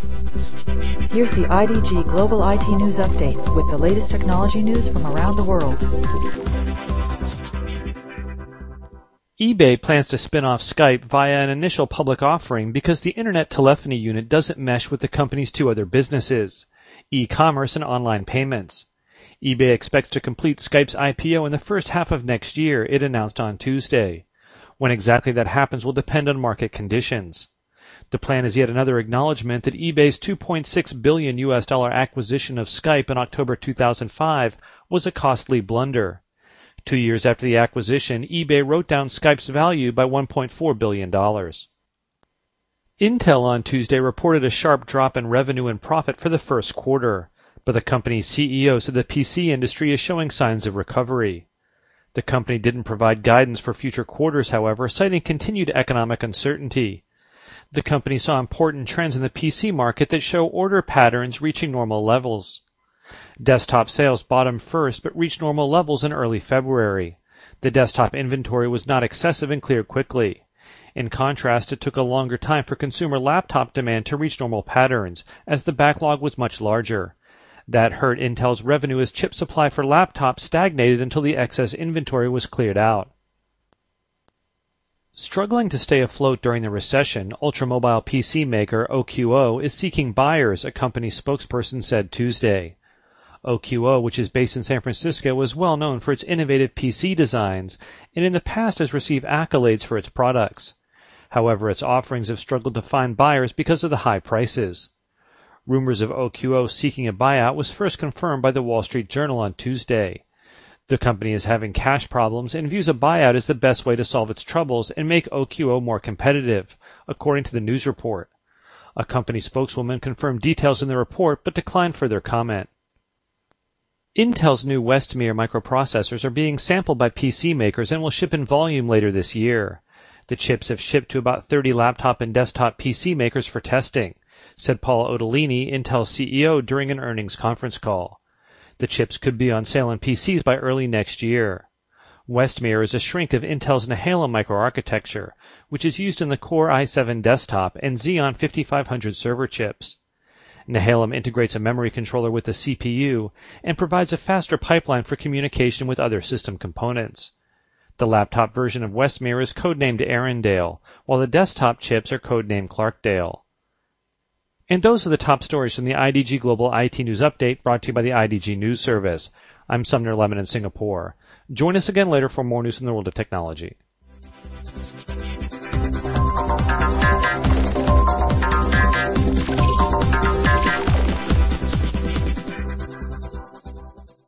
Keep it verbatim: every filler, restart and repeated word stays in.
Here's the I D G Global I T News Update with the latest technology news from around the world. eBay plans to spin off Skype via an initial public offering because the Internet Telephony Unit doesn't mesh with the company's two other businesses, e-commerce and online payments. eBay expects to complete Skype's I P O in the first half of next year, it announced on Tuesday. When exactly that happens will depend on market conditions. The plan is yet another acknowledgement that eBay's two point six billion U S dollar acquisition of Skype in October two thousand five was a costly blunder. Two years after the acquisition, eBay wrote down Skype's value by one point four billion dollars. Intel on Tuesday reported a sharp drop in revenue and profit for the first quarter, but the company's C E O said the P C industry is showing signs of recovery. The company didn't provide guidance for future quarters, however, citing continued economic uncertainty. The company saw important trends in the P C market that show order patterns reaching normal levels. Desktop sales bottomed first but reached normal levels in early February. The desktop inventory was not excessive and cleared quickly. In contrast, it took a longer time for consumer laptop demand to reach normal patterns, as the backlog was much larger. That hurt Intel's revenue as chip supply for laptops stagnated until the excess inventory was cleared out. Struggling to stay afloat during the recession, ultramobile P C maker O Q O is seeking buyers, a company spokesperson said Tuesday. O Q O, which is based in San Francisco, is well known for its innovative P C designs and in the past has received accolades for its products. However, its offerings have struggled to find buyers because of the high prices. Rumors of O Q O seeking a buyout was first confirmed by the Wall Street Journal on Tuesday. The company is having cash problems and views a buyout as the best way to solve its troubles and make O Q O more competitive, according to the news report. A company spokeswoman confirmed details in the report but declined further comment. Intel's new Westmere microprocessors are being sampled by P C makers and will ship in volume later this year. The chips have shipped to about thirty laptop and desktop P C makers for testing, said Paul Otellini, Intel's C E O, during an earnings conference call. The chips could be on sale in P Cs by early next year. Westmere is a shrink of Intel's Nehalem microarchitecture, which is used in the Core i seven desktop and Xeon fifty-five hundred server chips. Nehalem integrates a memory controller with the C P U and provides a faster pipeline for communication with other system components. The laptop version of Westmere is codenamed Arendelle, while the desktop chips are codenamed Clarkdale. And those are the top stories from the I D G Global I T News Update brought to you by the I D G News Service. I'm Sumner Lemon in Singapore. Join us again later for more news from the world of technology.